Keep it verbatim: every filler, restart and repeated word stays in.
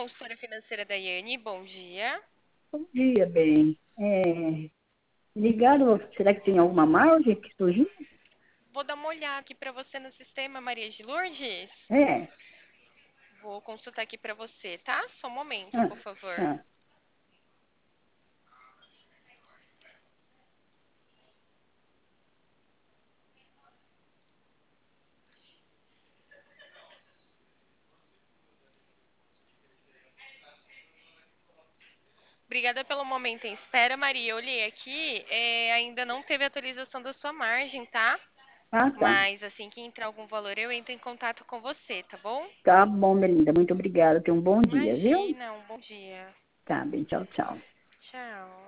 consultora financeira Daiane, bom dia. Bom dia, bem. É, ligado, será que tem alguma margem que surgiu? Vou dar uma olhada aqui para você no sistema, Maria de Lourdes. É. Vou consultar aqui para você, tá? Só um momento, Ah, por favor. ah, Obrigada pelo momento em espera, Maria. Eu olhei aqui, é, ainda não teve atualização da sua margem, tá? ah, tá. Mas assim que entrar algum valor, eu entro em contato com você, tá bom? Tá bom, Melinda. Muito obrigada. Tenha um bom dia, viu? Imagina, um bom dia. Tá bem, tchau, tchau. Tchau.